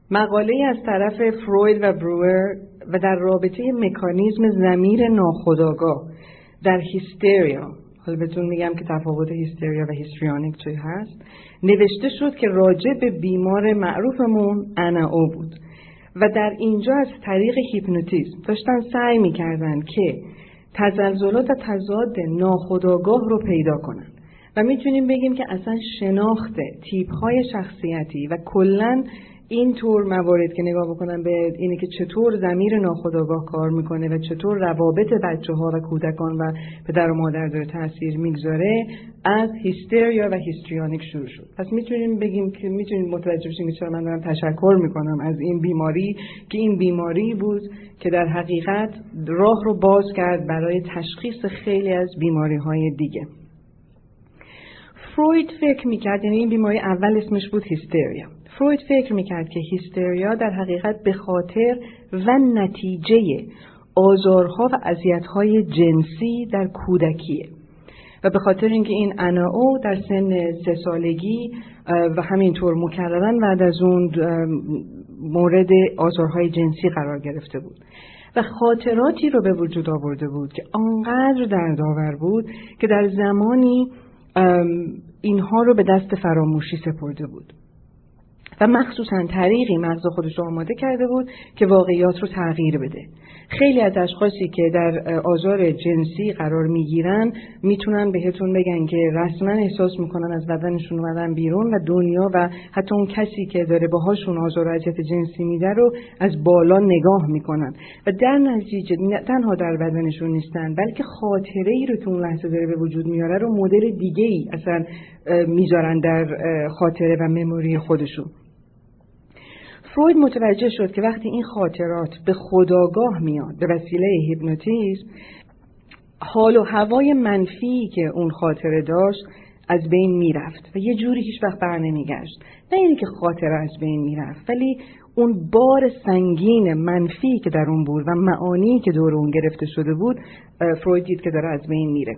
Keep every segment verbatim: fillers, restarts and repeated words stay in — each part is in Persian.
مقاله از طرف فروید و بروئر و در رابطه مکانیزم ضمیر ناخودآگاه در هیستریا، حالا بهتون میگم که تفاوت هیستریا و هیستریونیک چی هست، نوشته شد که راجع به بیمار معروفمون اناو بود و در اینجا از طریق هیپنوتیزم داشتن سعی میکردن که تزلزلات و تضاد ناخودآگاه رو پیدا کنن و میتونیم بگیم که اصلا شناخت تیپ‌های شخصیتی و کلاً این طور موارد که نگاه بکنن به اینه که چطور ضمیر ناخودآگاه کار میکنه و چطور روابط بچه‌ها و کودکان و پدر و مادر داره تاثیر میگذاره، از هیستریا و هیستریونیک شروع شد. پس میتونیم بگیم که میتونیم متوجه بشیم که چرا من دارم تشکر میکنم از این بیماری که این بیماری بود که در حقیقت راه رو باز کرد برای تشخیص خیلی از بیماری‌های دیگه. فروید فکر میکرد، یعنی این بیماری اول اسمش بود هیستریا، فروید فکر میکرد که هیستریا در حقیقت به خاطر و نتیجه آزارها و اذیت‌های جنسی در کودکیه و به خاطر اینکه این اناو در سن سه سالگی و همینطور مکررن بعد از اون مورد آزارهای جنسی قرار گرفته بود و خاطراتی رو به وجود آورده بود که آنقدر دردآور بود که در زمانی اینها رو به دست فراموشی سپرده بود و مخصوصاً طریقی مغز خودش رو آماده کرده بود که واقعیات رو تغییر بده. خیلی از اشخاصی که در آزار جنسی قرار میگیرن میتونن بهتون بگن که رسما احساس میکنن از بدنشون اومدن بیرون و دنیا و حتی اون کسی که داره باهاشون آزار و اذیت جنسی میده رو از بالا نگاه میکنن و در نتیجه نه تنها در بدنشون نیستن بلکه خاطره ای رو که اون لحظه داره به وجود میاره رو مدل دیگه ای اصلا میذارن در خاطره و مموری خودشون. فروید متوجه شد که وقتی این خاطرات به خودآگاه میاد به وسیله هیپنوتیزم، حال و هوای منفی که اون خاطره داشت از بین میرفت و یه جوری هیچ وقت بر نمیگشت. نه اینکه خاطره از بین میرفت، ولی اون بار سنگین منفی که در اون بود و معانی که دور اون گرفته شده بود، فروید دید که داره از بین میره.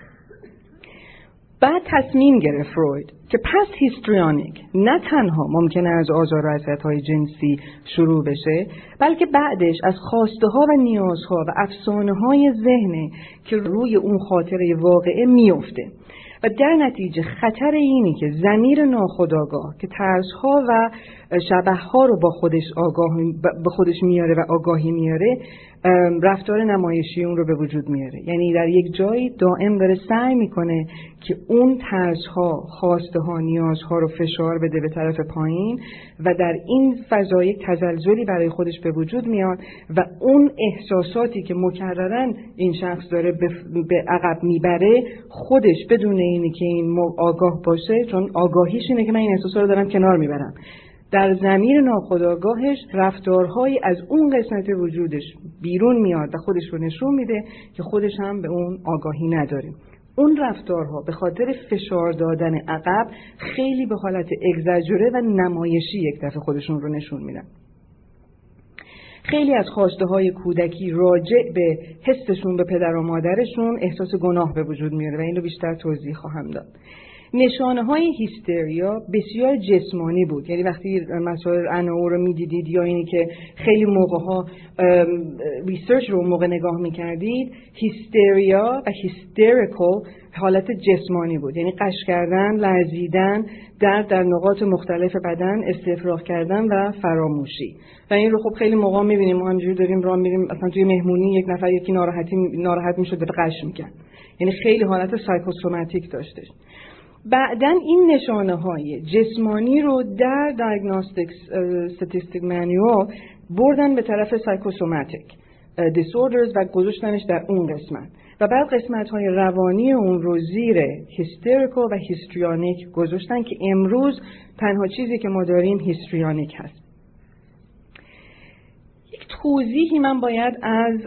بعد تصمیم گرفت فروید که پس هیستریونیک نه تنها ممکنه از آزار و اذیت‌های جنسی شروع بشه، بلکه بعدش از خواسته ها و نیازها و افسانه های ذهنه که روی اون خاطره واقعه میفته و در نتیجه خطر اینی که ضمیر ناخودآگاه که ترس‌ها و شبح‌ها رو با خودش آگاه به خودش میاره و آگاهی میاره، رفتار نمایشی اون رو به وجود میاره. یعنی در یک جایی دائم داره سعی میکنه که اون ترس‌ها، خواسته‌ها، نیازها رو فشار بده به طرف پایین و در این فضا یک تزلزلی برای خودش به وجود میاد و اون احساساتی که مکررن این شخص داره به عقب میبره، خودش بدون اینی که این آگاه باشه، چون آگاهیش اینه که من این احساسا رو دارم کنار میبرم، در ضمیر ناخودآگاهش رفتارهایی از اون قسمت وجودش بیرون میاد و خودش رو نشون میده که خودش هم به اون آگاهی نداره. اون رفتارها به خاطر فشار دادن عقب خیلی به حالت اگزاجره و نمایشی یک دفعه خودشون رو نشون میدن. خیلی از خواسته های کودکی راجع به حسشون به پدر و مادرشون احساس گناه به وجود میاره و این رو بیشتر توضیح خواهم داد. نشانه های هیستریا بسیار جسمانی بود، یعنی وقتی مسائل اناو رو میدیدید یا اینی که خیلی موقع ها ریسرچ رو موقع نگاه میکردید، هیستریا و هیستریکال حالت جسمانی بود، یعنی قش کردن، لرزیدن، درد در نقاط مختلف بدن، استفراغ کردن و فراموشی. و این رو خب خیلی موقع میبینیم، ما همینجوری داریم راه میریم، اصلا توی مهمونی یک نفر یکی ناراحتی ناراحت میشد به قش میکرد، یعنی خیلی حالت سایکوسوماتیک داشته. بعدن این نشانه های جسمانی رو در دیاگنوستیک استاتیستیک مانیوال بردن به طرف سایکوسوماتیک دیسوردرز و گذاشتنش در اون قسمت و بعد قسمت های روانی اون رو زیر هیستریکال و هیستریونیک گذاشتن که امروز تنها چیزی که ما داریم هیستریونیک هست. یک توضیحی من باید از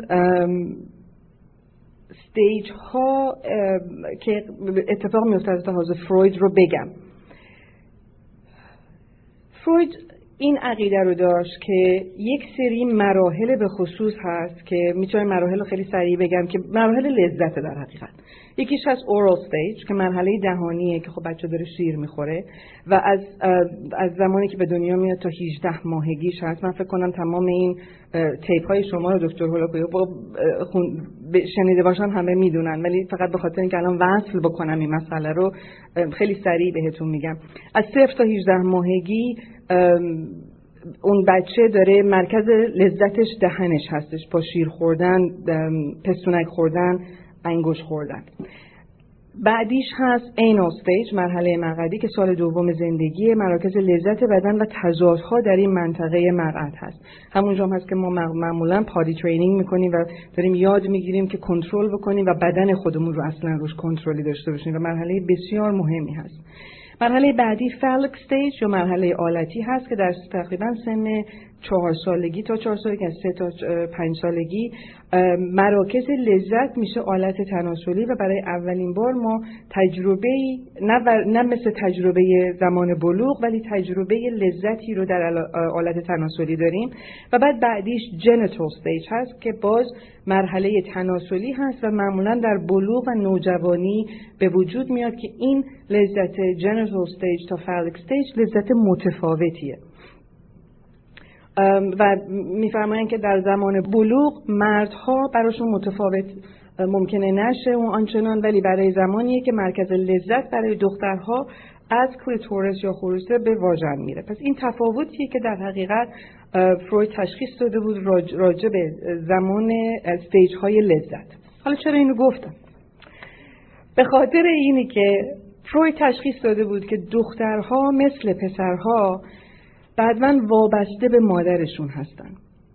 استیج ها که اتفاق میفته از لحاظ فروید رو بگم. فروید این عقیده رو داشت که یک سری مراحل به خصوص هست که میتونم مراحل رو خیلی سریع بگم که مراحل لذت در حقیقت. یکیش هست oral stage که مرحله دهانیه که خب بچه داره شیر میخوره و از از زمانی که به دنیا میاد تا هجده ماهگیش هست. من فکر کنم تمام این تیپ های شما رو دکتر هولاکویی شنیده باشن همه میدونن، ولی فقط به خاطر اینکه الان وصل بکنم این مسئله رو خیلی سریع بهتون میگم. از صفر تا هجده ماهگی اون بچه داره مرکز لذتش دهنش هستش، با شیر خوردن، پستونک خوردن، انگوش خوردن. بعدیش هست anal stage، مرحله مقعدی که سال دوم زندگی، مراکز لذت بدن و تضادها در این منطقه مقعد هست. همونجا هم هست که ما معمولا پادی ترینینگ میکنیم و داریم یاد میگیریم که کنترل بکنیم و بدن خودمون رو اصلا روش کنترلی داشته باشیم و مرحله بسیار مهمی هست. مرحله بعدی فالک استیج یا مرحله آلتی هست که در تقریبا سن چهار سالگی تا چهار سالگی، از سه تا پنج سالگی مراکز لذت میشه آلت تناسلی و برای اولین بار ما تجربه نه, نه مثل تجربه زمان بلوغ ولی تجربه لذتی رو در آلت تناسلی داریم. و بعد بعدیش جنیتال استیج هست که باز مرحله تناسلی هست و معمولا در بلوغ و نوجوانی به وجود میاد که این لذت جنیتال استیج تا فالک استیج لذت متفاوتیه و میفرمایند که در زمان بلوغ مردها براشون متفاوت ممکنه نشه اون آنچنان، ولی برای زمانیه که مرکز لذت برای دخترها از کلیتورس یا خروسه به واژن میره. پس این تفاوتیه که در حقیقت فروید تشخیص داده بود راجع به زمان استیج های لذت. حالا چرا اینو گفتم؟ به خاطر اینی که فروید تشخیص داده بود که دخترها مثل پسرها بعداً وابسته به مادرشون هستن،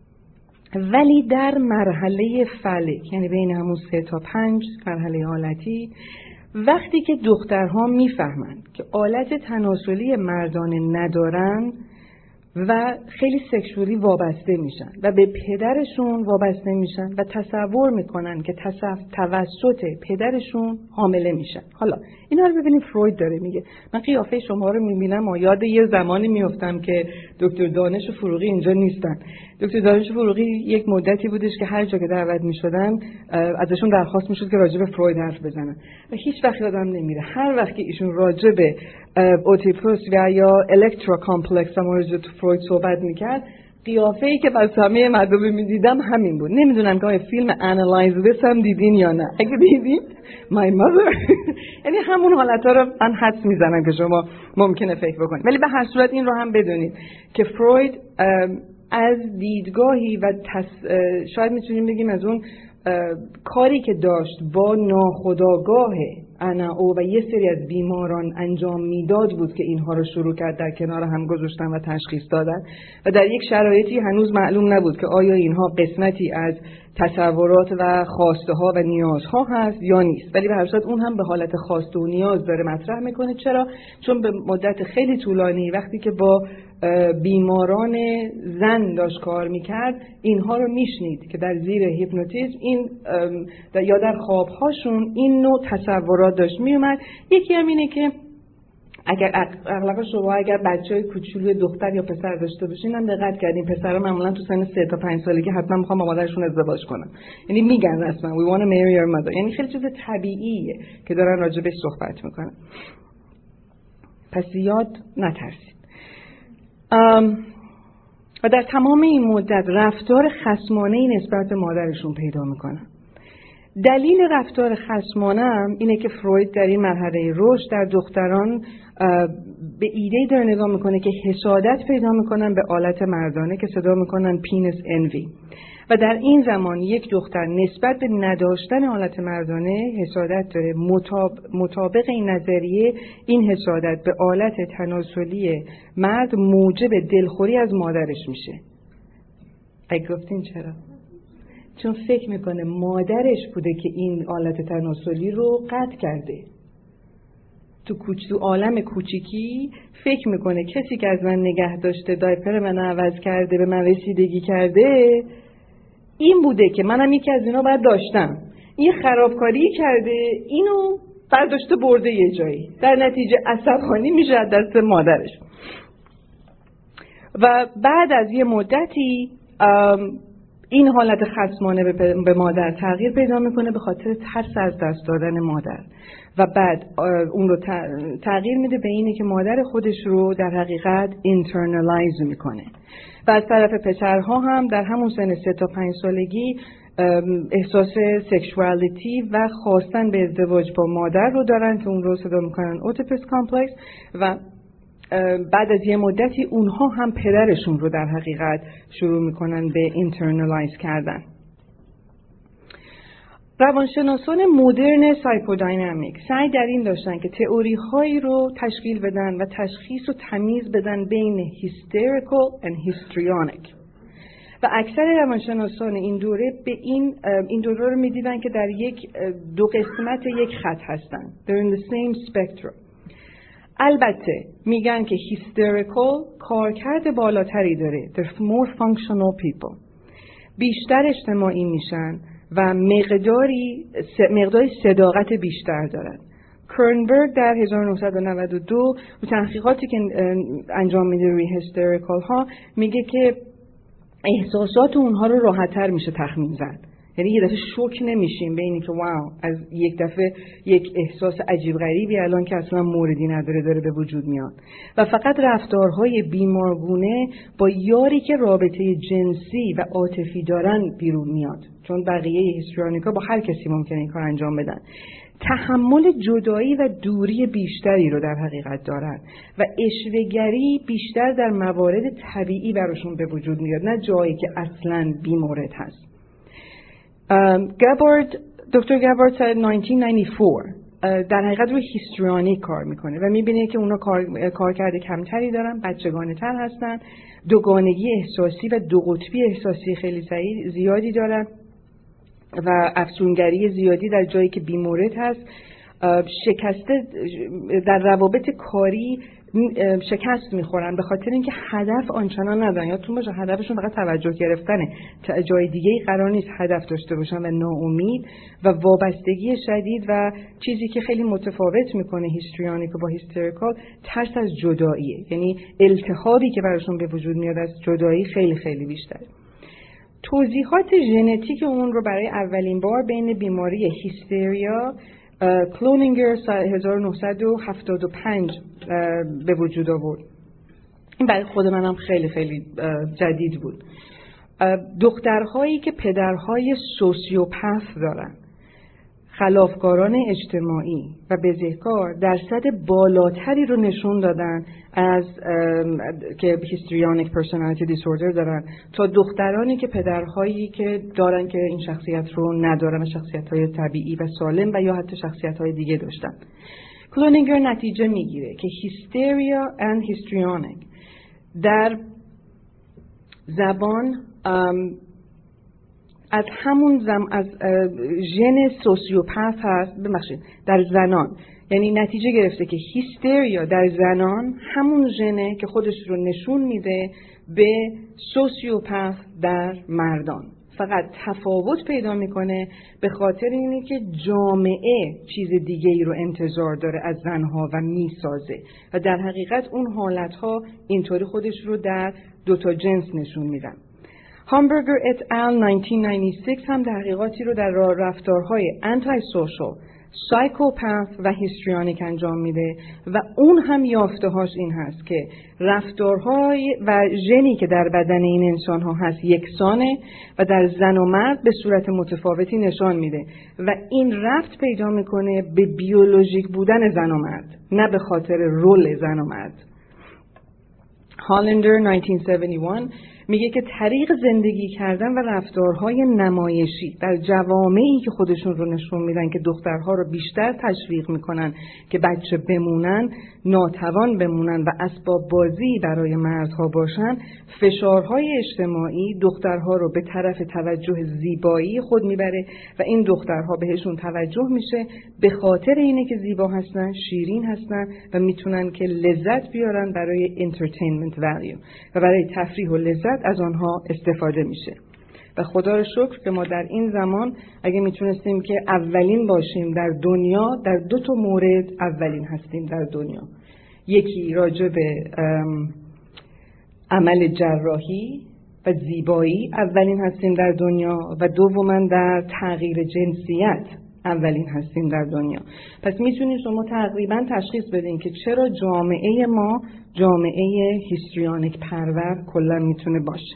ولی در مرحله فلک، یعنی بین همون سه تا پنج مرحله آلتی، وقتی که دخترها میفهمند که آلت تناسلی مردانه ندارن و خیلی سکشولی وابسته میشن و به پدرشون وابسته میشن و تصور میکنن که توسط پدرشون حامله میشن. حالا اینا رو ببینیم فروید داره میگه. من قیافه شما رو میبینم و یاد یه زمانی میافتم که دکتر دانش فروغی اینجا نیستن. دکتر دانش فروغی یک مدتی بودش که هر جا که دعوت میشدن ازشون درخواست میشد که راجع به فروید حرف بزنن و هیچ وقت یادم نمیره هر وقت که ایشون راجع به اوتیپوس و یا الکترا کامپلکس مورد فروید صحبت میکرد، قیافه‌ای که بر همه مردم میدیدم همین بود. نمیدونم که فیلم Analyze This هم دیدین یا نه. اگه دیدین My Mother یعنی همون حالتا رو من حدس میزنم که شما ممکنه فکر بکنید، ولی به هر صورت این رو هم بدونید که فروید از دیدگاهی و تس... شاید میتونیم بگیم از اون کاری که داشت با ناخودآگاه انا او و یه سری از بیماران انجام میداد بود که اینها رو شروع کرد در کنار هم گذاشتن و تشخیص دادن و در یک شرایطی هنوز معلوم نبود که آیا اینها قسمتی از تصورات و خواسته ها و نیازها هست یا نیست، ولی به هر صورت اون هم به حالت خواسته و نیاز داره مطرح میکنه. چرا؟ چون به مدت خیلی طولانی وقتی که با بیماران زن داشت کار میکرد اینها رو میشنید که در زیر هیپنوتیزم این یا در خوابهاشون این نوع تصورات داشت میومد. یکی هم اینه که اگر اغلب شما اگر بچهای کوچولوی دختر یا پسر داشته باشین هم دقت کردین پسرها معمولا تو سن سه تا پنج سالگی حتما میخوان با مادرشون ازدواج کنن، یعنی میگن رسما we want to marry your mother، یعنی خیلی چیز طبیعیه که دارن راجع بهش صحبت میکنن. پس یاد نترسید. و در تمام این مدت رفتار خصمانه‌ای نسبت به مادرشون پیدا میکنن. دلیل رفتار خصمانه هم اینه که فروید در این مرحله رشد در دختران به ایده داره نگاه میکنه که حسادت پیدا میکنن به آلت مردانه که صدا میکنن پینس انوی و در این زمان یک دختر نسبت به نداشتن آلت مردانه حسادت داره. مطابق این نظریه این حسادت به آلت تناسلی مرد موجب دلخوری از مادرش میشه. اگه گفتین چرا؟ چون فکر میکنه مادرش بوده که این آلت تناسلی رو قطع کرده. تو کوچ تو عالم کوچیکی فکر میکنه کسی که از من نگه داشته، دایپر من عوض کرده، به من رسیدگی کرده، این بوده که منم یکی از اینا باید داشتم. این خرابکاری کرده، اینو برداشته برده یه جایی، در نتیجه عصبانی میشه از دست مادرش. و بعد از یه مدتی این حالت خصمانه به مادر تغییر پیدا میکنه به خاطر ترس از دست دادن مادر و بعد اون رو تغییر میده به اینه که مادر خودش رو در حقیقت اینترنالایز میکنه و از طرف پسرها هم در همون سن سه تا پنج سالگی احساس سکشوالیتی و خواستن به ازدواج با مادر رو دارن که اون رو صدا میکنن اوتیپوس کامپلکس و بعد از یه مدتی اونها هم پدرشون رو در حقیقت شروع میکنن به اینترنالایز کردن. روانشناسان مدرن سایکودینامیک سعی در این داشتن که تئوری هایی رو تشکیل بدن و تشخیص و تمیز بدن بین هیستریکال و هیستریونیک و اکثر روانشناسان این دوره به این این دوره رو میدیدن که در یک دو قسمت یک خط هستن. They're in the same spectrum. البته میگن که هیستریکال کارکرد بالاتری داره. They're more functional people. بیشتر اجتماعی میشن و مقداری مقداری صداقت بیشتر دارن. کرنبرگ در هزار و نهصد و نود و دو و تحقیقاتی که انجام میده روی هیستریکال ها میگه که احساسات اونها رو راحت‌تر میشه تخمین زد. یعنی یه دفعه شوک نمیشیم به اینی که واو از یک دفعه یک احساس عجیب غریبی الان که اصلا موردی نداره داره به وجود میاد و فقط رفتارهای بیمارگونه با یاری که رابطه جنسی و عاطفی دارن بیرون میاد، چون بقیه هیستریونیکا با هر کسی ممکنه این کار انجام بدن. تحمل جدایی و دوری بیشتری رو در حقیقت دارن و اشوه‌گری بیشتر در موارد طبیعی براشون به وجود میاد، نه جایی که اصلاً بیمورد هست. گابارد دکتر گابارد سال هزار و نهصد و نود و چهار در حقیقت روی هیستریونیک کار میکنه و میبینه که اونا کار کارکرد کمتری دارن، بچگانه تر هستن، دوگانگی احساسی و دو قطبی احساسی خیلی زیادی دارن و افسونگری زیادی در جایی که بیمورد هست، شکسته در روابط کاری شکست میخورن به خاطر اینکه هدف آنچنان ندارن. یادتون باشه هدفشون فقط توجه گرفتنه، جای دیگه قرار نیست هدف داشته باشن و ناامید و وابستگی شدید و چیزی که خیلی متفاوت میکنه هیستریونیک با هیستریکال ترس از جداییه، یعنی التهابی که براشون به وجود میاد از جدایی خیلی خیلی بیشتره. توضیحات ژنتیک اون رو برای اولین بار بین بیماری هیستریا کلونینگر هزار و نهصد و هفتاد و پنج به وجود آورد. این برای خود منم خیلی خیلی جدید بود. دخترهایی که پدرهای سوسیوپث دارن، خلافکاران اجتماعی و بزهکار درصد بالاتری رو نشون دادن از که هیستریونیک پرسونالیتی دیسوردر دارن تا دخترانی که پدرهایی که دارن که این شخصیت رو ندارن و شخصیت‌های طبیعی و سالم و یا حتی شخصیت‌های دیگه داشتن. کلونینگر نتیجه میگیره که هیستریا and هیستریونیک در زبان از همون زم از ژن سوسیوپث هست، ببخشید در زنان، یعنی نتیجه گرفته که هیستریا در زنان همون ژنه که خودش رو نشون میده به سوسیوپث در مردان، فقط تفاوت پیدا میکنه به خاطر اینه که جامعه چیز دیگه ای رو انتظار داره از زنها و میسازه و در حقیقت اون حالتها اینطوری خودش رو در دوتا جنس نشون میدن. هامبرگر ات ال هزار و نهصد و نود و شش هم تحقیقاتی رو در رفتارهای انتای سوشال، سایکوپث و هیستریونیک انجام میده و اون هم یافته‌هاش این هست که رفتارهای و ژنی که در بدن این انسان ها هست یکسانه و در زن و مرد به صورت متفاوتی نشان میده و این ربط پیدا میکنه به بیولوژیک بودن زن و مرد، نه به خاطر رول زن و مرد. هالندر هزار و نهصد و هفتاد و یک میگه که طریق زندگی کردن و رفتارهای نمایشی در جوامعی که خودشون رو نشون میدن که دخترها رو بیشتر تشویق میکنن که بچه بمونن، ناتوان بمونن و اسباب بازی برای مردها باشن، فشارهای اجتماعی دخترها رو به طرف توجه زیبایی خود میبره و این دخترها بهشون توجه میشه به خاطر اینه که زیبا هستن، شیرین هستن و میتونن که لذت بیارن برای entertainment value و برای تفریح و لذت از آنها استفاده میشه. و خدا رو شکر که ما در این زمان اگه میتونستیم که اولین باشیم در دنیا، در دو تا مورد اولین هستیم در دنیا. یکی راجع به عمل جراحی و زیبایی اولین هستیم در دنیا و دوما در تغییر جنسیت اولین هستیم در دنیا. پس میتونید شما تقریبا تشخیص بدین که چرا جامعه ما جامعه هیستریونیک پرور کلا میتونه باشه.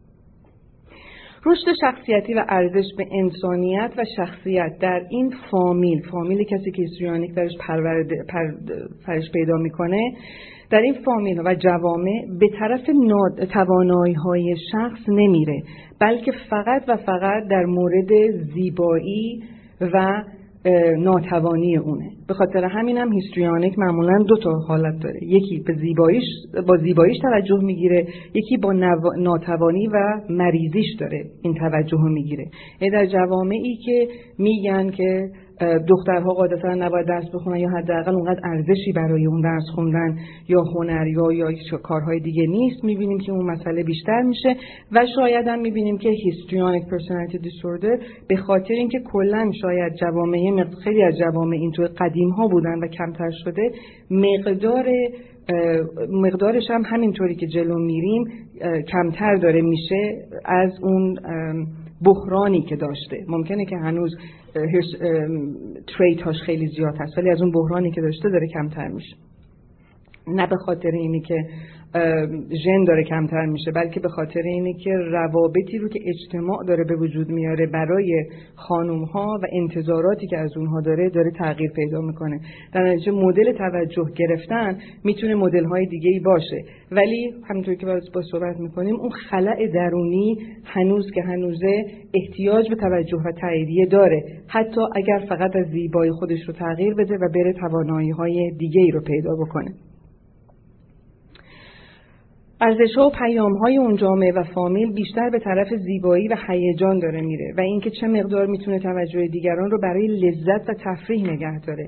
رشد شخصیتی و ارزش به انسانیت و شخصیت در این فامیل، فامیل کسی که هیستریونیک درش پرورده پرش پیدا میکنه، در این فامیل و جوامع به طرف توانایی‌های شخص نمیره، بلکه فقط و فقط در مورد زیبایی و ناتوانی اونه. به خاطر همین هم هیستریونیک معمولا دو تا حالت داره، یکی به زیباییش با زیباییش توجه میگیره، یکی با ناتوانی و مریضیش داره این توجه رو میگیره. در جوامعی که میگن که دخترها قاعدتا نباید درس بخونن یا حداقل اونقدر ارزشی برای اون درس خوندن یا هنر یا یا کارهای دیگه نیست، میبینیم که اون مسئله بیشتر میشه و شاید هم میبینیم که هیستریونیک پرسونالیتی دیسوردر به خاطر اینکه کلا شاید جوامع خیلی از جوامع اینطور قدیم ها بودن و کمتر شده، مقدار مقدارش هم همینطوری که جلو میریم کمتر داره میشه از اون بحرانی که داشته. ممکنه که هنوز تریت هاش خیلی زیاد هست ولی از اون بحرانی که داشته داره کمتر میشه. نه به خاطر اینی که ژن داره کمتر میشه، بلکه به خاطر اینی که روابطی رو که اجتماع داره به وجود میاره برای خانوم ها و انتظاراتی که از اونها داره داره تغییر پیدا میکنه. در نتیجه مدل توجه گرفتن میتونه مدل های دیگه ای باشه، ولی همونطوری که با صحبت میکنیم اون خلأ درونی هنوز که هنوزه احتیاج به توجه و تاییدیه داره، حتی اگر فقط از زیبایی خودش رو تغییر بده و بره توانایی های دیگه ای رو پیدا بکنه. ارزش‌ها و پیام‌های اون جامعه و فامیل بیشتر به طرف زیبایی و هیجان داره میره و اینکه چه مقدار میتونه توجه دیگران رو برای لذت و تفریح نگه داره.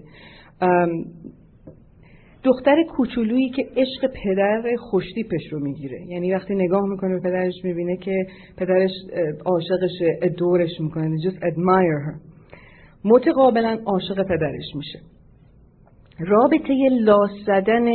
دختر کوچولویی که عشق پدر خوشتیپش رو میگیره، یعنی وقتی نگاه میکنه به پدرش میبینه که پدرش عاشقشه، ادورش میکنه، just admire her، متقابلا عاشق پدرش میشه. رابطه لاس زدن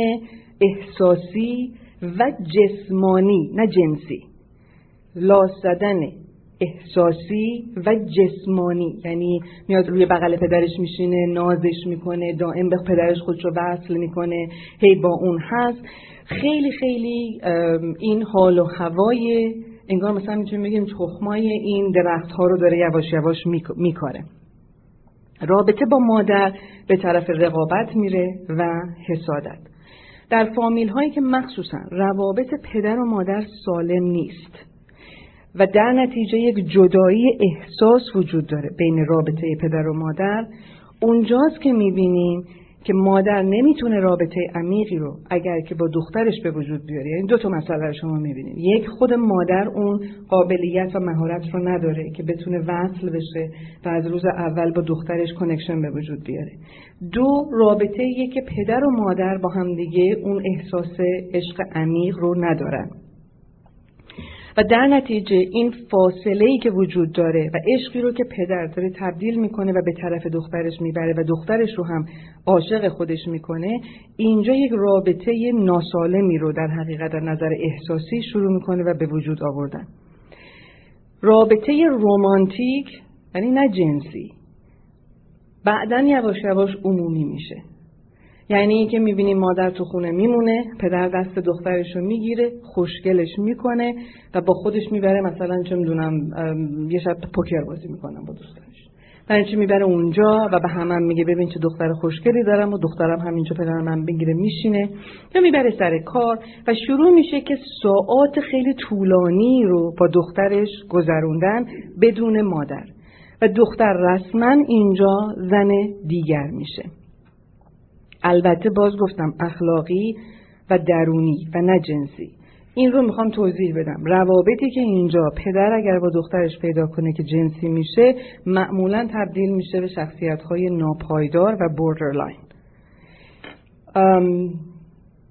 احساسی و جسمانی، نه جنسی، لاس زدن احساسی و جسمانی، یعنی میاد روی بغل پدرش میشینه، نازش میکنه، دائم به پدرش خودش رو وصل میکنه، هی با اون هست. خیلی خیلی این حال و هوای انگار مثلا میتونیم بگیم تخمای این درخت ها رو داره یواش یواش میکاره. رابطه با مادر به طرف رقابت میره و حسادت. در فامیل هایی که مخصوصا روابط پدر و مادر سالم نیست و در نتیجه یک جدایی احساس وجود داره بین رابطه پدر و مادر، اونجاست که میبینیم که مادر نمیتونه رابطه عمیقی رو اگر که با دخترش به وجود بیاره. یعنی دو تا مسئله رو شما میبینیم، یک، خود مادر اون قابلیت و مهارت رو نداره که بتونه وصل بشه و از روز اول با دخترش کانکشن به وجود بیاره. دو، رابطه یه که پدر و مادر با هم دیگه اون احساس عشق عمیق رو ندارن و در نتیجه این فاصله‌ای که وجود داره و عشقی رو که پدر داره تبدیل میکنه و به طرف دخترش میبره و دخترش رو هم عاشق خودش میکنه، اینجا یک رابطه ناسالمی رو در حقیقت در نظر احساسی شروع میکنه و به وجود آوردن. رابطه رمانتیک، یعنی نه جنسی، بعدن یواش یواش عمومی میشه. یعنی این که میبینیم مادر تو خونه میمونه، پدر دست دخترش رو میگیره، خوشگلش میکنه و با خودش میبره، مثلا چه میدونم یه شب پوکر بازی میکنم با دوستانش، برای چی میبره اونجا و به همم هم میگه ببین چه دختر خوشگلی دارم و دخترم همینجا پدرم هم بگیره میشینه، یا میبره سر کار و شروع میشه که ساعات خیلی طولانی رو با دخترش گذروندن بدون مادر و دختر رسما اینجا زن دیگر میشه. البته باز گفتم اخلاقی و درونی و نه جنسی. این رو میخوام توضیح بدم. روابطی که اینجا پدر اگر با دخترش پیدا کنه که جنسی میشه، معمولا تبدیل میشه به شخصیت‌های ناپایدار و بوردرلاین.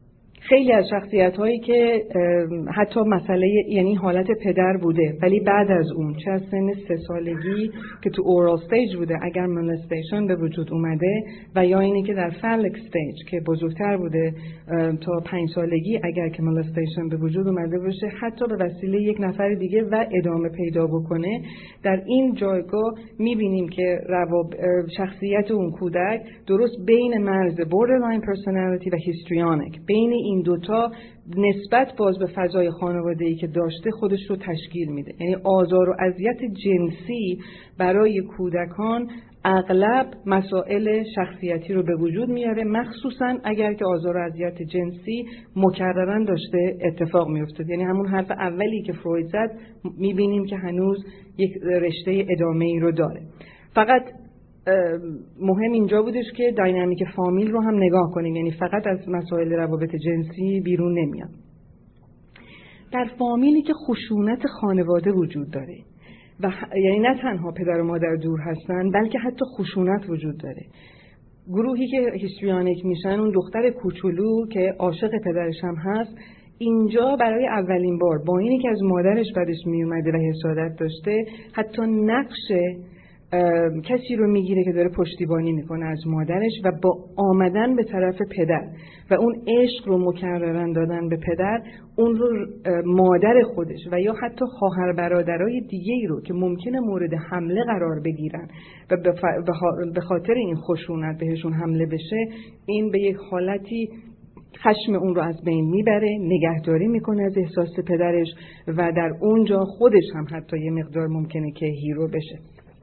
خیلی از شخصیت‌هایی که حتی مسئله یعنی حالت پدر بوده ولی بعد از اون چه از سن سه سالگی که تو اورال استیج بوده اگر molestation به وجود اومده و یا اینی که در phallic استیج که بزرگتر بوده تا پنج سالگی اگر که molestation به وجود اومده باشه حتی به وسیله یک نفر دیگه و ادامه پیدا بکنه، در این جایگاه می‌بینیم که رواب... شخصیت اون کودک درست بین مرز borderline personality و histrionic، بین این دوتا نسبت باز به فضای خانواده‌ای که داشته خودش رو تشکیل میده. یعنی آزار و اذیت جنسی برای کودکان اغلب مسائل شخصیتی رو به وجود میاره، مخصوصا اگر که آزار و اذیت جنسی مکررن داشته اتفاق میفته. یعنی همون حرف اولی که فروید زد میبینیم که هنوز یک رشته ادامه‌ای رو داره. فقط مهم اینجا بودش که داینامیک فامیل رو هم نگاه کنیم، یعنی فقط از مسائل روابط جنسی بیرون نمیاد. در فامیلی که خشونت خانواده وجود داره و یعنی نه تنها پدر و مادر دور هستن بلکه حتی خشونت وجود داره، گروهی که هیستریونیک میشن اون دختر کوچولو که عاشق پدرش هم هست، اینجا برای اولین بار با اینی که از مادرش بدش میومده و حسادت داشته حتی نقش کسی رو میگیره که داره پشتیبانی میکنه از مادرش و با آمدن به طرف پدر و اون عشق رو مکررن دادن به پدر، اون رو مادر خودش و یا حتی خواهر برادرای دیگه‌ای رو که ممکنه مورد حمله قرار بگیرن و به خاطر این خشونت بهشون حمله بشه، این به یک حالتی خشم اون رو از بین میبره، نگهداری میکنه از احساس پدرش و در اونجا خودش هم حتی یه مقدار ممکنه که هیرو بشه.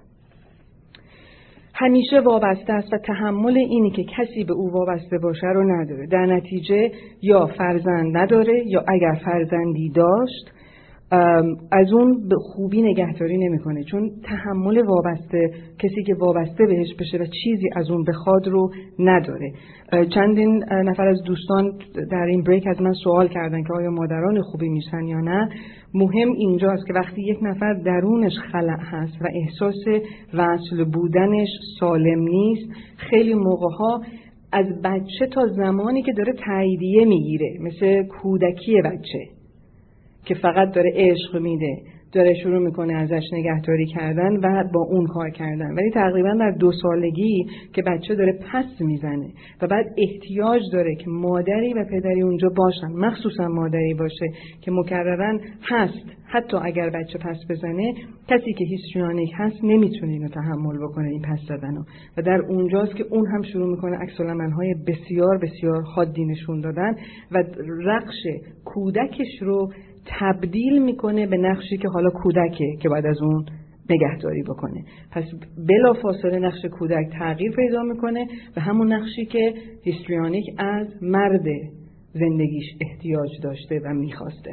همیشه وابسته است و تحمل اینی که کسی به او وابسته باشه رو نداره. در نتیجه یا فرزند نداره یا اگر فرزندی داشت از اون به خوبی نگهداری نمیکنه، چون تحمل وابسته کسی که وابسته بهش بشه و چیزی از اون بخواد رو نداره. چندین نفر از دوستان در این بریک از من سوال کردن که آیا مادران خوبی میشن یا نه. مهم اینجاست که وقتی یک نفر درونش خلأ هست و احساس وصل بودنش سالم نیست، خیلی موقعها از بچه تا زمانی که داره تاییدیه میگیره، مثل کودکی بچه که فقط داره عشق میده، داره شروع میکنه ازش نگهداری کردن و با اون کار کردن، ولی تقریبا در دو سالگی که بچه داره پس میزنه و بعد احتیاج داره که مادری و پدری اونجا باشن، مخصوصا مادری باشه که مکررن هست، حتی اگر بچه پس بزنه کسی که هیستریونیک هست نمیتونه اینو تحمل بکنه این پس زدنو و در اونجاست که اون هم شروع میکنه عکس‌العمل‌های بسیار بسیار حادی نشون دادن و رقش کودکش رو تبدیل میکنه به نقشی که حالا کودکه که بعد از اون نگهداری بکنه. پس بلا فاصله نقش کودک تغییر پیدا میکنه و همون نقشی که هیستریونیک از مرد زندگیش احتیاج داشته و میخواسته.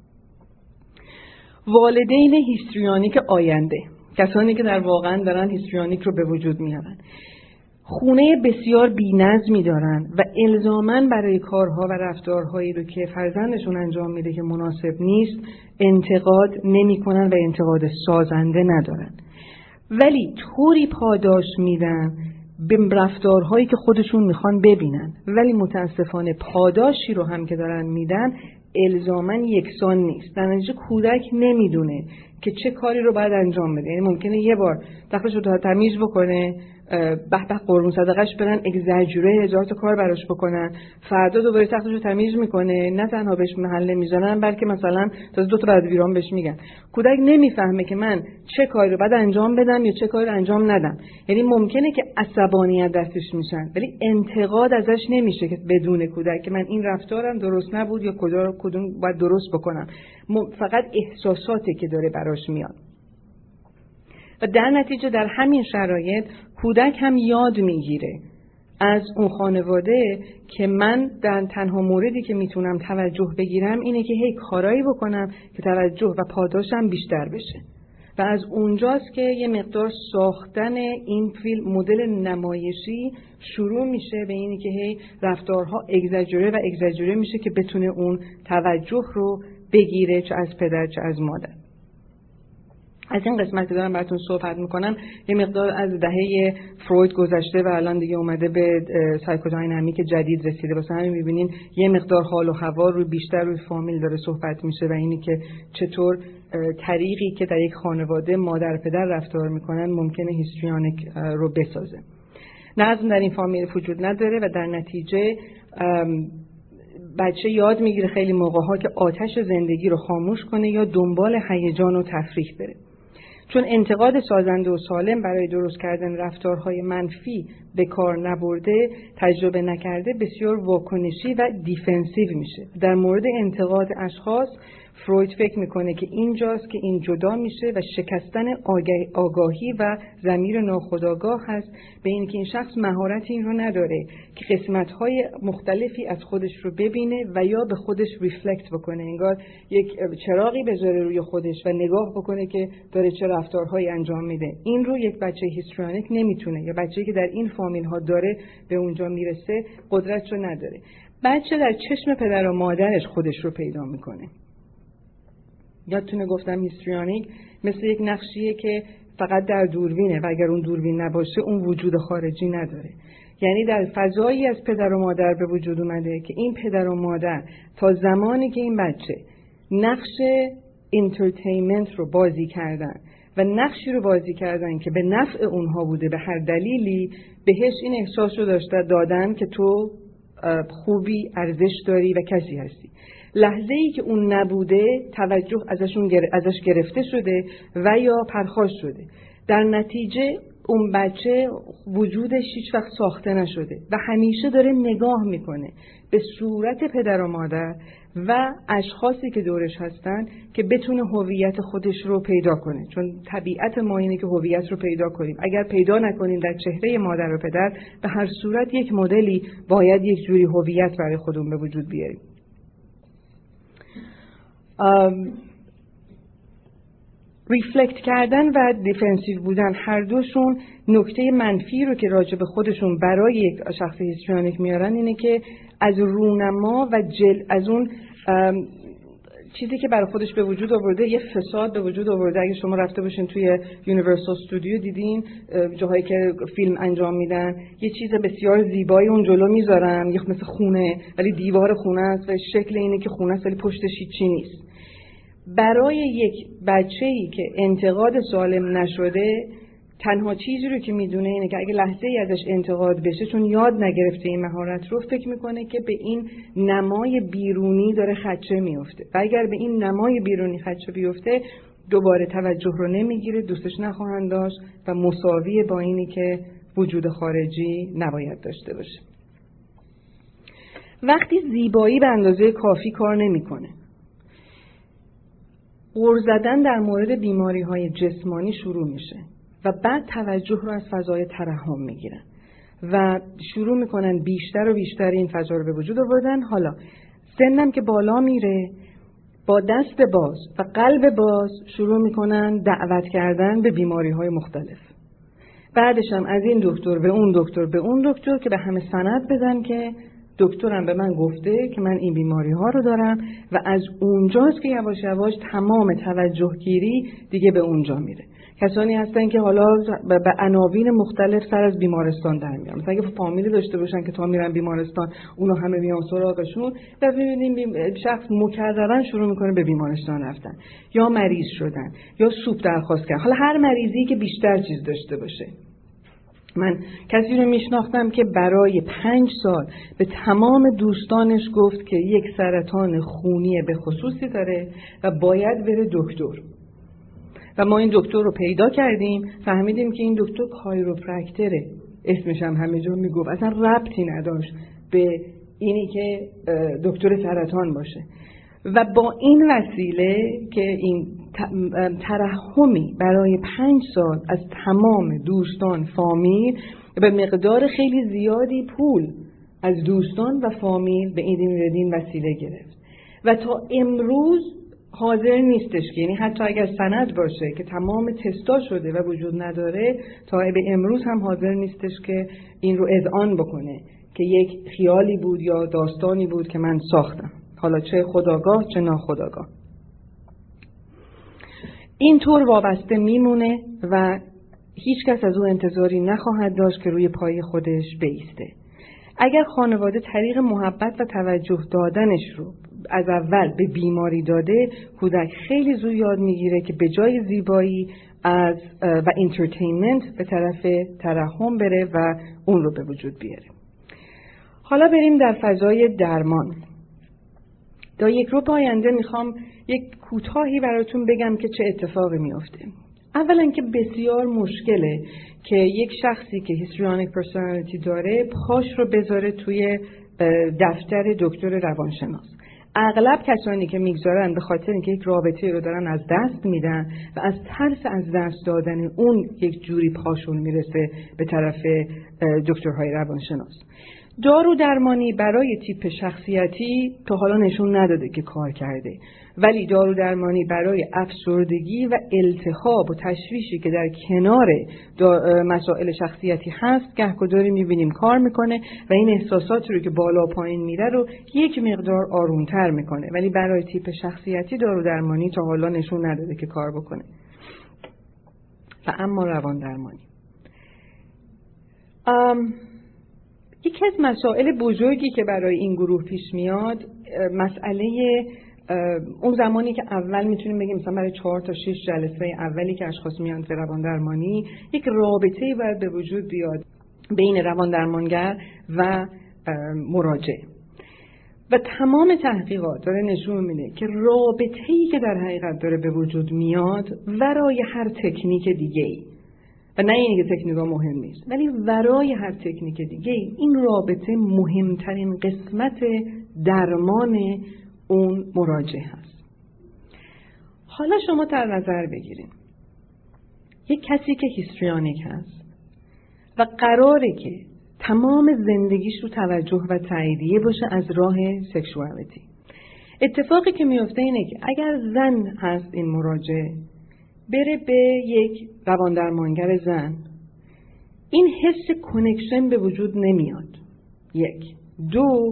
والدین هیستریونیک آینده، کسانی که در واقعا دارن هیستریونیک رو به وجود میارن، خونه بسیار بی‌نظمی دارن و الزاماً برای کارها و رفتارهایی رو که فرزندشون انجام میده که مناسب نیست انتقاد نمی‌کنن و انتقاد سازنده ندارن، ولی طوری پاداش میدن به رفتارهایی که خودشون میخوان ببینن، ولی متاسفانه پاداشی رو هم که دارن میدن الزاماً یکسان نیست. در نتیجه کودک نمیدونه که چه کاری رو باید انجام بده. یعنی ممکنه یه بار دستش رو تمیز بکنه، به به قربون صدقش برن اگزاجوره هزار تا کار براش بکنن، فردا دوباره تختش رو تمیز میکنه، نه تنها بهش محل نمیزنن بلکه مثلا تازه دو تا بعد ویران بهش میگن. کودک نمیفهمه که من چه کاری رو باید انجام بدم یا چه کاری رو انجام ندم. یعنی ممکنه که عصبانیت دستش میشن ولی انتقاد ازش نمیشه که بدون کودک که من این رفتارم درست نبود یا کجا کدوم باید درست بکنم، فقط احساساتی که داره براش میاد. و در نتیجه در همین شرایط کودک هم یاد میگیره از اون خانواده که من در تنها موردی که میتونم توجه بگیرم اینه که هی کارایی بکنم که توجه و پاداشم بیشتر بشه و از اونجاست که یه مقدار ساختن این فیلم مدل نمایشی شروع میشه به اینی که هی رفتارها اگزاجوره و اگزاجوره میشه که بتونه اون توجه رو بگیره چه از پدر چه از مادر. از این قسمت که دارم براتون صحبت میکنم یه مقدار از دهه فروید گذشته و الان دیگه اومده به سایکودینامیک جدید رسیده. واسه همین میبینین یه مقدار حال و هوا رو بیشتر روی فامیل داره صحبت میشه و اینی که چطور طریقی که در یک خانواده مادر پدر رفتار میکنن ممکنه هیستریونیک رو بسازه. نظم در این فامیل وجود نداره و در نتیجه بچه یاد میگیره خیلی موقع‌ها که آتش زندگی رو خاموش کنه یا دنبال هیجان و تفریح بره. چون انتقاد سازنده و سالم برای درست کردن رفتارهای منفی به کار نبرده، تجربه نکرده، بسیار واکنشی و دیفنسیو میشه. در مورد انتقاد اشخاص فروید فکر میکنه که اینجاست که این جدا میشه و شکستن آگاهی و ضمیر ناخودآگاه هست به این که این شخص مهارت این رو نداره که قسمت‌های مختلفی از خودش رو ببینه و یا به خودش ریفلکت بکنه، انگار یک چراغی بذاره روی خودش و نگاه بکنه که داره چه رفتارهایی انجام میده. این رو یک بچه هیستریونیک نمیتونه، یا بچه‌ای که در این فامیل ها داره به اونجا میرسه قدرت رو نداره. بچه در چشم پدر و مادرش خودش رو پیدا میکنه. یادتونه گفتم هیستریونیک مثل یک نقشیه که فقط در دوربینه و اگر اون دوربین نباشه اون وجود خارجی نداره. یعنی در فضایی از پدر و مادر به وجود اومده که این پدر و مادر تا زمانی که این بچه نقش انترتینمنت رو بازی کردن و نقشی رو بازی کردن که به نفع اونها بوده به هر دلیلی، بهش این احساس رو داشته دادن که تو خوبی، ارزش داری و کسی هستی. لحظه ای که اون نبوده توجه ازشون گر... ازش گرفته شده و یا پرخاش شده. در نتیجه اون بچه وجودش هیچ وقت ساخته نشده و همیشه داره نگاه میکنه به صورت پدر و مادر و اشخاصی که دورش هستن که بتونه هویت خودش رو پیدا کنه. چون طبیعت ما اینه که هویت رو پیدا کنیم. اگر پیدا نکنیم در چهره مادر و پدر، به هر صورت یک مدلی باید یک جوری هویت برای خودمون به وجود بیاریم. ریفلکت کردن و دیفنسیو بودن هر دوشون نکته منفی رو که راجع به خودشون برای یک شخص هیستریونیک میارن اینه که از رونما و جل از اون چیزی که برای خودش به وجود آورده یه فساد به وجود آورده. اگه شما رفته باشین توی یونیورسال استودیو دیدین جاهایی که فیلم انجام میدن، یه چیز بسیار زیبایی اون جلو میذارن، یه مثل خونه ولی دیوار خونه است و شکل اینه که خونه است ولی پشتش هیچی نیست. برای یک بچه‌ای که انتقاد سالم نشده تنها چیزی رو که میدونه اینه که اگه لحظه‌ای ازش انتقاد بشه، چون یاد نگرفته این مهارت رو، فکر میکنه که به این نمای بیرونی داره خدشه میفته و اگر به این نمای بیرونی خدشه بیفته دوباره توجه رو نمیگیره، دوستش نخواهند داشت و مساوی با اینی که وجود خارجی نباید داشته باشه. وقتی زیبایی به اندازه کافی کار نمیکنه، غر زدن در مورد بیماری‌های جسمانی شروع میشه و بعد توجه رو از فضای ترحم میگیرن و شروع میکنن بیشتر و بیشتر این فضا رو به وجود آوردن. حالا سنم که بالا میره، با دست باز و قلب باز شروع میکنن دعوت کردن به بیماری‌های مختلف. بعدش هم از این دکتر به اون دکتر به اون دکتر که به همه سند بدن که دکترم به من گفته که من این بیماری ها رو دارم و از اونجاست که یواش یواش تمام توجه گیری دیگه به اونجا میره. کسانی هستن که حالا به عناوین مختلف سر از بیمارستان در میارن. مثلا اگه فامیلی داشته باشن که تا میرن بیمارستان اونا همه میان سراغشون و ببینیم شخص مکررن شروع میکنه به بیمارستان رفتن یا مریض شدن یا سوپ درخواست کردن. حالا هر مریضی که بیشتر چیز داشته باشه. من کسی رو میشناختم که برای پنج سال به تمام دوستانش گفت که یک سرطان خونی به خصوصی داره و باید بره دکتر. و ما این دکتر رو پیدا کردیم، فهمیدیم که این دکتر کایروپرکتره. اسمش هم همه جا میگفت، اصلا ربطی نداشت به اینی که دکتر سرطان باشه. و با این وسیله که این ترحمی برای پنج سال از تمام دوستان فامیل به مقدار خیلی زیادی پول از دوستان و فامیل به این وسیله گرفت و تا امروز حاضر نیستش که، یعنی حتی اگر سند باشه که تمام تستا شده و وجود نداره، تا به امروز هم حاضر نیستش که این رو اذعان بکنه که یک خیالی بود یا داستانی بود که من ساختم، حالا چه خودآگاه چه ناخودآگاه. اینطور وابسته میمونه و هیچ کس از او انتظاری نخواهد داشت که روی پای خودش بایسته. اگر خانواده طریق محبت و توجه دادنش رو از اول به بیماری داده، کودک خیلی زود یاد میگیره که به جای زیبایی از و انترتینمنت به طرف ترحم بره و اون رو به وجود بیاره. حالا بریم در فضای درمان. در یک رو آینده میخوام یک کوتاهی براتون بگم که چه اتفاقی میفته. اولا که بسیار مشکله که یک شخصی که هیستریونیک پرسونالیتی داره پاش رو بذاره توی دفتر دکتر روانشناس. اغلب کسانی که میگذارن به خاطر اینکه یک رابطه رو دارن از دست میدن و از ترس از دست دادن اون یک جوری پاشون میرسه به طرف دکترهای روانشناس. دارو درمانی برای تیپ شخصیتی تا حالا نشون نداده که کار کرده، ولی دارو درمانی برای افسردگی و التهاب و تشویشی که در کنار مسائل شخصیتی هست گهگداری میبینیم کار میکنه و این احساساتی رو که بالا پایین میره رو یک مقدار آرومتر میکنه، ولی برای تیپ شخصیتی دارو درمانی تا حالا نشون نداده که کار بکنه. و اما روان درمانی ام یکی از مسائل بزرگی که برای این گروه پیش میاد، مسئله اون زمانی که اول میتونیم بگیم مثلا برای چهار تا شش جلسه اولی که اشخاص میان به روان درمانی، یک رابطه‌ای باید به وجود بیاد بین روان درمانگر و مراجع. و تمام تحقیقات داره نشون میده که رابطه‌ای که در حقیقت داره به وجود میاد ورای هر تکنیک دیگه‌ای، و نه اینکه تکنیک‌ها مهم نیست، ولی ورای هر تکنیک دیگه این رابطه مهمترین قسمت درمان اون مراجع هست. حالا شما در نظر بگیرین یک کسی که هیستریونیک هست و قراره که تمام زندگیش رو توجه و تاییدیه باشه از راه سکشوالیتی. اتفاقی که میفته اینه که اگر زن هست این مراجع بره به یک روان درمانگر زن، این حس کنکشن به وجود نمیاد. یک. دو،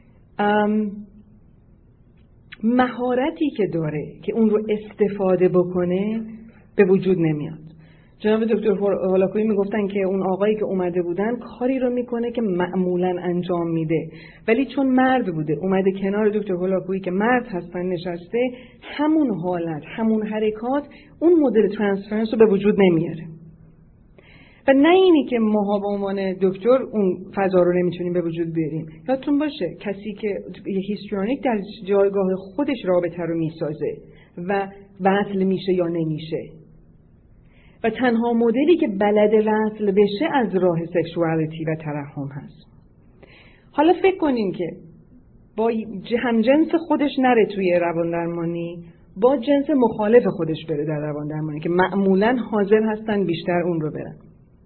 مهارتی که داره که اون رو استفاده بکنه به وجود نمیاد. جناب دکتر هولاکویی میگفتن که اون آقایی که اومده بودن کاری رو میکنه که معمولا انجام میده، ولی چون مرد بوده اومده کنار دکتر هولاکویی که مرد هستن نشسته، همون حالت، همون حرکات، اون مدل ترانسفرنس رو به وجود نمیاره. و نه اینی که ما به عنوان دکتر اون فضا رو نمیتونیم به وجود بیاریم. یادتون باشه کسی که هیستریونیک در جایگاه خودش رابطه رو میسازه و وصل میشه یا نمیشه، و تنها مدلی که بلد وصل بشه از راه سکشوالیتی و ترحم هست. حالا فکر کنین که با همجنس خودش نره توی روان درمانی، با جنس مخالف خودش بره در روان درمانی که معمولاً حاضر هستن بیشتر اون رو برن.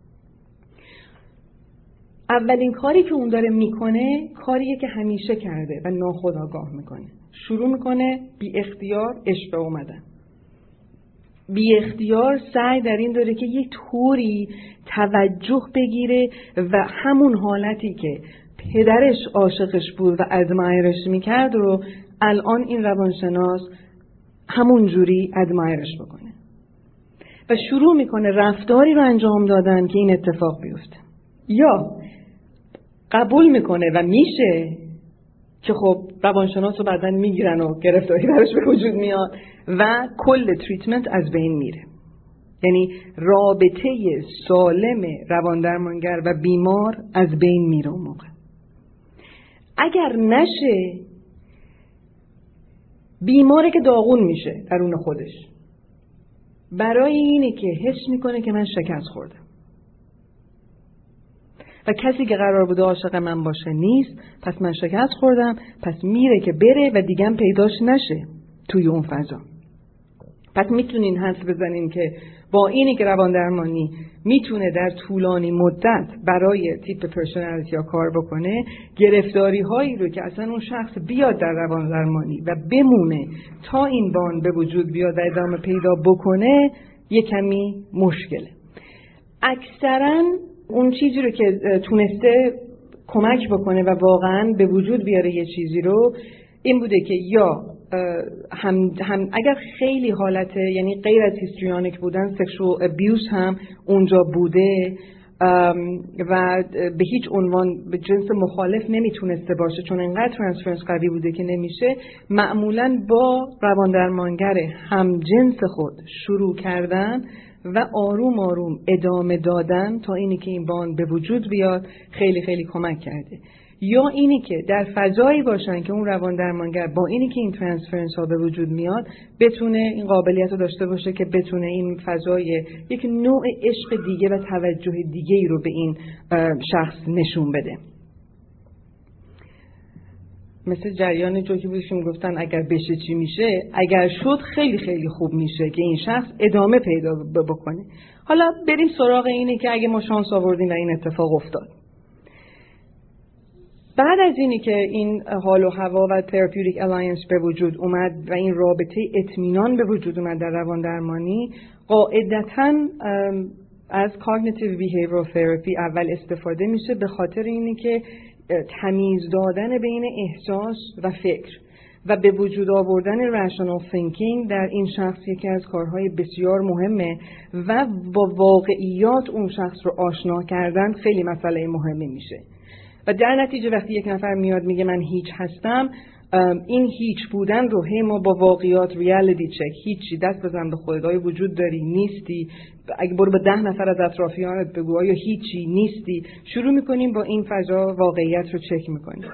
اولین کاری که اون داره میکنه کاریه که همیشه کرده و ناخودآگاه میکنه. شروع میکنه بی اختیار عشق اومدن. بی اختیار سعی در این داره که یک طوری توجه بگیره و همون حالتی که پدرش عاشقش بود و ادمایرش میکرد رو الان این روانشناس همون جوری ادمایرش بکنه و شروع میکنه رفتاری رو انجام دادن که این اتفاق بیفته. یا قبول میکنه و میشه که خب روانشناس رو بعدن میگیرن و گرفتاری براش به وجود میاد و کل تریتمنت از بین میره. یعنی رابطه سالم رواندرمانگر و بیمار از بین میره اون موقع. اگر نشه بیماره که داغون میشه درون خودش، برای اینه که حس میکنه که من شکست خوردم و کسی که قرار بوده عاشق من باشه نیست، پس من شکست خوردم، پس میره که بره و دیگه هم پیداش نشه توی اون فضا. پس میتونین حدس بزنین که با اینی که روان درمانی میتونه در طولانی مدت برای تیپ پرسونالیتی ها کار بکنه، گرفتاری هایی رو که اصلا اون شخص بیاد در روان درمانی و بمونه تا این بان به وجود بیاد و ادامه پیدا بکنه یه کمی مشکله. اکثرا اون چیزی رو که تونسته کمک بکنه و واقعا به وجود بیاره یه چیزی رو این بوده که یا هم, هم اگر خیلی حالت یعنی غیر از هیستریونیک بودن سکشوال ابیوز هم اونجا بوده و به هیچ عنوان به جنس مخالف نمیتونسته باشه چون انقدر ترانسفرنس قوی بوده که نمیشه، معمولاً با رواندرمانگر هم جنس خود شروع کردن و آروم آروم ادامه دادن تا اینی که این باند به وجود بیاد خیلی خیلی کمک کرده. یا اینی که در فضایی باشن که اون رواندرمانگر با اینی که این ترانسفرنس ها به وجود میاد بتونه این قابلیت رو داشته باشه که بتونه این فضای یک نوع عشق دیگه و توجه دیگه ای رو به این شخص نشون بده. مثل جریان جوکی بودشون گفتن اگر بشه چی میشه، اگر شد خیلی خیلی خوب میشه که این شخص ادامه پیدا بکنه. حالا بریم سراغ اینه که اگه ما شانس آوردیم و این اتفاق افتاد. بعد از اینی که این حال و هوا و تراپیوتیک الاینس به وجود اومد و این رابطه اطمینان به وجود اومد در روان درمانی، قاعدتاً از کاگنیتیو بیهیویرال تراپی اول استفاده میشه به خاطر اینی که تمیز دادن بین احساس و فکر و به وجود آوردن رشنال تینکینگ در این شخص یکی از کارهای بسیار مهمه و با واقعیات اون شخص رو آشنا کردن خیلی مسئله مهمی میشه. و در نتیجه وقتی یک نفر میاد میگه من هیچ هستم، این هیچ بودن رو هی ما با واقعیات ریالیتی چک، هیچی، دست بزن به خودت، آیا وجود داری، نیستی، اگه برو به ده نفر از اطرافیانت بگو آیا هیچی، نیستی، شروع میکنیم با این فضا واقعیت رو چک میکنیم.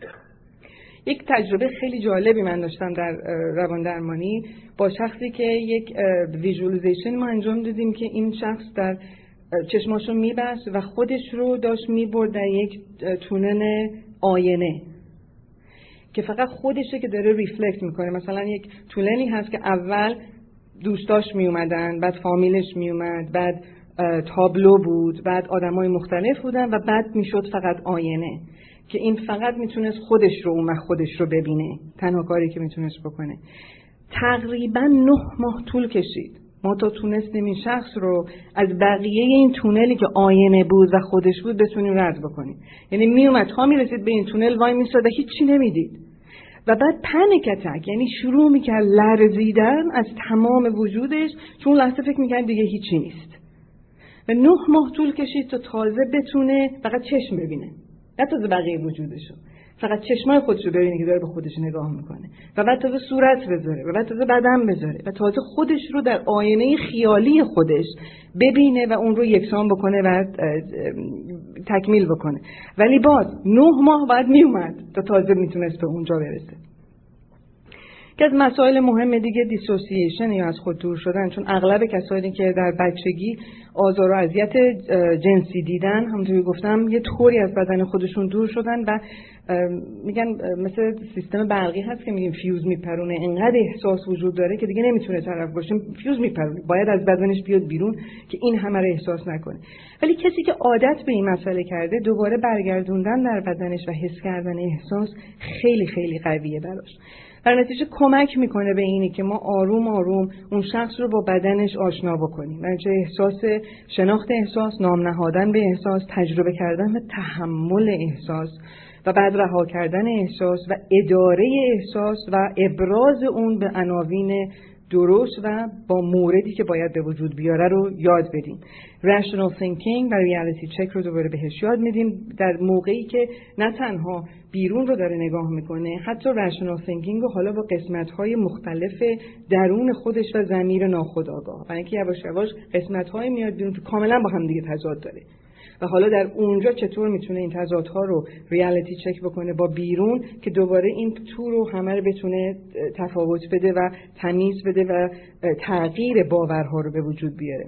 یک تجربه خیلی جالبی من داشتم در روان درمانی با شخصی که یک ویژوالایزیشن ما انجام دادیم که این شخص در چشماشو میبست و خودش رو داشت میبرد در یک تونل آینه که فقط خودشه که داره ریفلکت میکنه. مثلا یک تونلی هست که اول دوستاش میومدن، بعد فامیلش میومد، بعد تابلو بود، بعد آدمای مختلف بودن و بعد میشد فقط آینه که این فقط میتونست خودش رو اون وقت خودش رو ببینه، تنها کاری که میتونست بکنه. تقریبا نه ماه طول کشید ما تا تونستیم این شخص رو از بقیه این تونلی که آینه بود و خودش بود بتونیم رد بکنیم. یعنی میومد تا میرسید به این تونل وای میستاد و هیچی نمیدید و بعد پنیک اتک، یعنی شروع میکرد لرزیدن از تمام وجودش چون لحظه فکر میکرد دیگه هیچی نیست و نه ماه طول کشید تا تازه بتونه فقط چشم ببینه، نه تازه بقیه وجودشو، فقط چشمای خودشو ببینه که داره به خودش نگاه میکنه و بعد تازه صورت بذاره و بعد تازه بدن بذاره و تازه خودش رو در آینه خیالی خودش ببینه و اون رو یکسان بکنه و تکمیل بکنه. ولی باز نه ماه بعد میومد تا تازه میتونست به اونجا برسه. که از مسائل مهم دیگه دیسوسییشن یا از خود دور شدن، چون اغلب کسانی که در بچگی آزار و اذیت جنسی دیدن همونطوری گفتم یه طوری از بدن خودشون دور شدن و میگن مثل سیستم برقی هست که میگیم فیوز میپرونه، انقدر احساس وجود داره که دیگه نمیتونه طرف باشه، فیوز میپرونه، باید از بدنش بیاد بیرون که این همه رو احساس نکنه. ولی کسی که عادت به این مسئله کرده دوباره برگردوندن در بدنش و حس کردن احساس خیلی خیلی قویه براش. در نتیجه کمک میکنه به اینی که ما آروم آروم اون شخص رو با بدنش آشنا بکنیم. در نتیجه احساس، شناخت احساس، نام نهادن به احساس، تجربه کردن و تحمل احساس و بعد رها کردن احساس و اداره احساس و ابراز اون به عناوین درست و با موردی که باید به وجود بیاره رو یاد بدیم. رشنال تینکینگ و ریالیتی چک رو دوباره بهش یاد میدیم در موقعی که نه تنها بیرون رو داره نگاه میکنه، حتی رشنال تینکینگ رو حالا با قسمت‌های مختلف درون خودش و ضمیر ناخودآگاه، برای اینکه یواش یواش قسمت‌های میاد بیرون که کاملا با هم دیگه تضاد داره و حالا در اونجا چطور میتونه این تضادها رو ریالیتی چک بکنه با بیرون که دوباره این تو رو همه رو بتونه تفاوت بده و تمیز بده و تغییر باورها رو به وجود بیاره.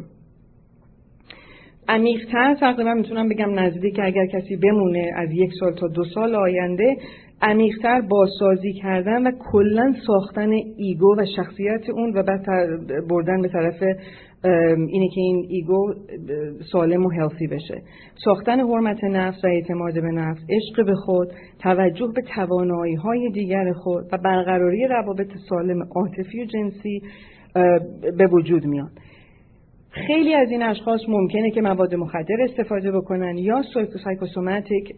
عمیق‌تر تقریبا میتونم بگم نزدیک اگر کسی بمونه از یک سال تا دو سال آینده، عمیق‌تر بازسازی کردن و کلاً ساختن ایگو و شخصیت اون و بعد بردن به طرف اینه که این ایگو سالم و هلسی بشه. ساختن حرمت نفس و اعتماد به نفس، عشق به خود، توجه به توانایی‌های دیگر خود و برقراری روابط سالم عاطفی و جنسی به وجود میاد. خیلی از این اشخاص ممکنه که مواد مخدر استفاده بکنن یا سایکوسوماتیک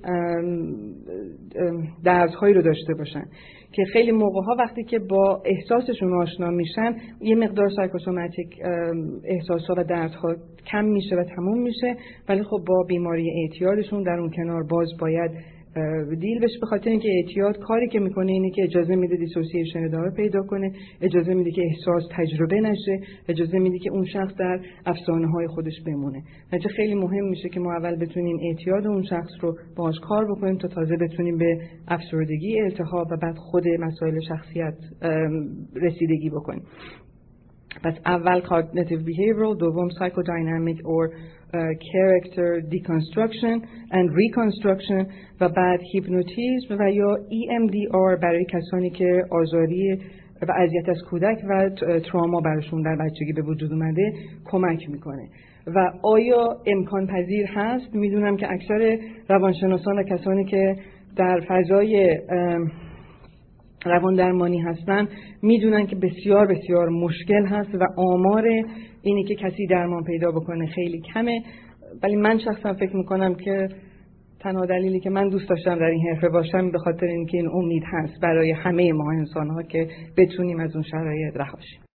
دردهایی رو داشته باشن که خیلی موقع‌ها وقتی که با احساسشون آشنا میشن یه مقدار سایکوسوماتیک احساس‌ها و دردها کم میشه و تموم میشه، ولی خب با بیماری اعتیادشون در اون کنار باز باید دیل بشه، به خاطر اینکه اعتیاد کاری که میکنه اینه که اجازه میده دیسوسییشن ادامه پیدا کنه، اجازه میده که احساس تجربه نشه، اجازه میده که اون شخص در افسانه های خودش بمونه. نتیجه خیلی مهم میشه که ما اول بتونیم اعتیاد اون شخص رو باهاش کار بکنیم تا تازه بتونیم به افسردگی، التهاب و بعد خود مسائل شخصیت رسیدگی بکنیم. پس اول cognitive behavioral، دوم psychodynamic or uh, character deconstruction and reconstruction و بعد هیپنوتیزم و یا ای ام دی آر برای کسانی که آزاری و اذیت از کودک و تراما براشون در بچگی به وجود اومده کمک میکنه. و آیا امکان پذیر هست؟ میدونم که اکثر روانشناسان و کسانی که در فضای روان درمانی هستن میدونن که بسیار بسیار مشکل هست و آمار اینی که کسی درمان پیدا بکنه خیلی کمه، ولی من شخصا فکر میکنم که تنها دلیلی که من دوست داشتم در این حرفه باشم به خاطر اینکه این امید هست برای همه ما انسان ها که بتونیم از اون شرایط رها شیم.